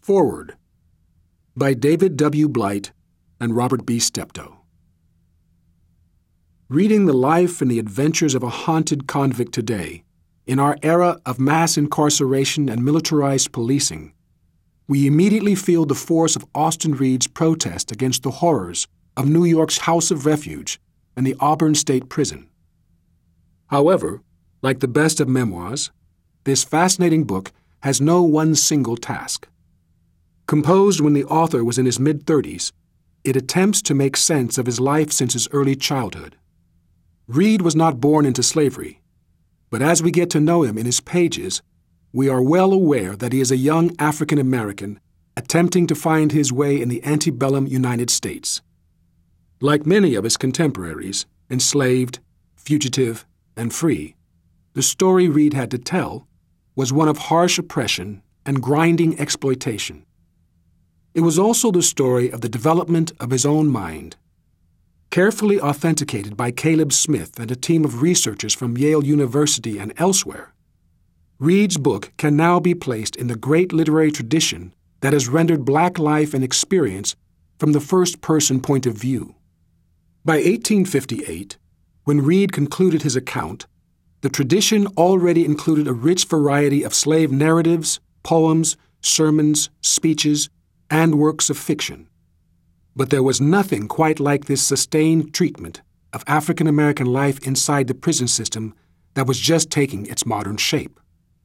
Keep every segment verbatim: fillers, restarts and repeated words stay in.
Forward by David W. Blight and Robert B. Steptoe. Reading the life and the adventures of a haunted convict today, in our era of mass incarceration and militarized policing, we immediately feel the force of Austin Reed's protest against the horrors of New York's House of Refuge and the Auburn State Prison. However, like the best of memoirs, this fascinating book has no one single task. Composed when the author was in his mid-thirties, it attempts to make sense of his life since his early childhood. Reed was not born into slavery, but as we get to know him in his pages, we are well aware that he is a young African American attempting to find his way in the antebellum United States. Like many of his contemporaries, enslaved, fugitive, and free, the story Reed had to tell was one of harsh oppression and grinding exploitation. It was also the story of the development of his own mind. Carefully authenticated by Caleb Smith and a team of researchers from Yale University and elsewhere, Reed's book can now be placed in the great literary tradition that has rendered Black life and experience from the first-person point of view. By eighteen fifty-eight, when Reed concluded his account, the tradition already included a rich variety of slave narratives, poems, sermons, speeches, and works of fiction. But there was nothing quite like this sustained treatment of African American life inside the prison system that was just taking its modern shape.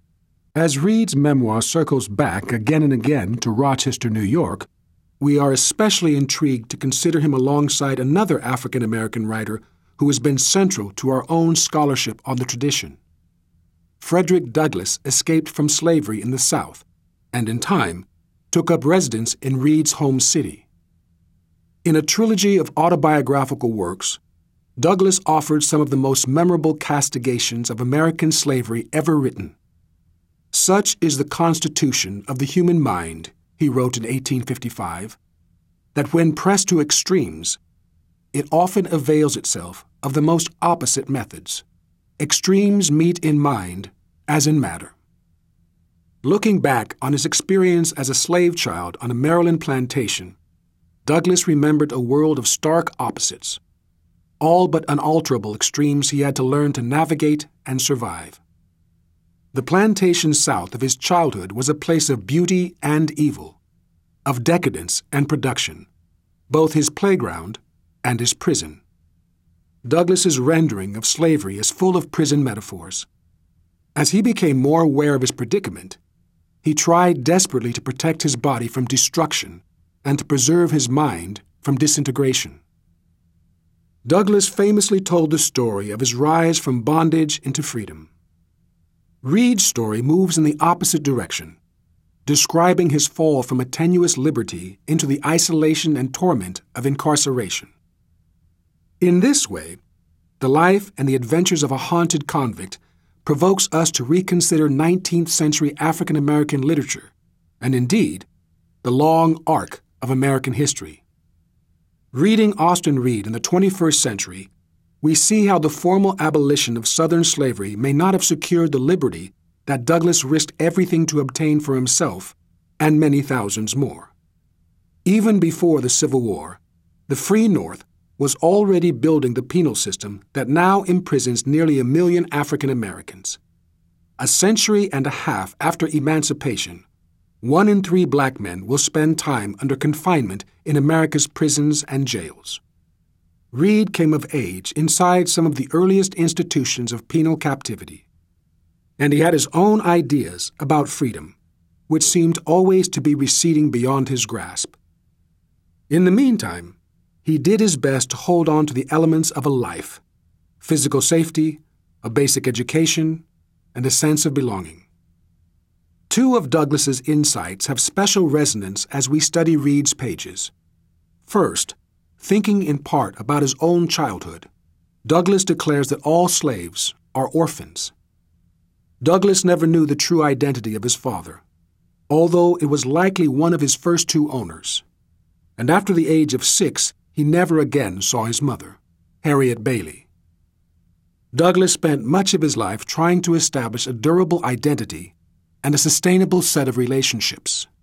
As Reed's memoir circles back again and again to Rochester, New York, we are especially intrigued to consider him alongside another African American writer who has been central to our own scholarship on the tradition. Frederick Douglass escaped from slavery in the South, and in time, took up residence in Reed's home city. In a trilogy of autobiographical works, Douglass offered some of the most memorable castigations of American slavery ever written. Such is the constitution of the human mind, he wrote in eighteen fifty-five, that when pressed to extremes, it often avails itself of the most opposite methods. Extremes meet in mind as in matter. Looking back on his experience as a slave child on a Maryland plantation, Douglass remembered a world of stark opposites, all but unalterable extremes he had to learn to navigate and survive. The plantation south of his childhood was a place of beauty and evil, of decadence and production, both his playground and his prison. Douglass's rendering of slavery is full of prison metaphors. As he became more aware of his predicament, he tried desperately to protect his body from destruction and to preserve his mind from disintegration. Douglass famously told the story of his rise from bondage into freedom. Reed's story moves in the opposite direction, describing his fall from a tenuous liberty into the isolation and torment of incarceration. In this way, the life and the adventures of a haunted convict provokes us to reconsider nineteenth century African American literature, and indeed, the long arc of American history. Reading Austin Reed in the twenty-first century, we see how the formal abolition of Southern slavery may not have secured the liberty that Douglass risked everything to obtain for himself and many thousands more. Even before the Civil War, the Free North was already building the penal system that now imprisons nearly a million African Americans. A century and a half after emancipation, one in three black men will spend time under confinement in America's prisons and jails. Reed came of age inside some of the earliest institutions of penal captivity, and he had his own ideas about freedom, which seemed always to be receding beyond his grasp. In the meantime, he did his best to hold on to the elements of a life: physical safety, a basic education, and a sense of belonging. Two of Douglass's insights have special resonance as we study Reed's pages. First, thinking in part about his own childhood, Douglass declares that all slaves are orphans. Douglass never knew the true identity of his father, although it was likely one of his first two owners. And after the age of six, he never again saw his mother, Harriet Bailey. Douglass spent much of his life trying to establish a durable identity and a sustainable set of relationships.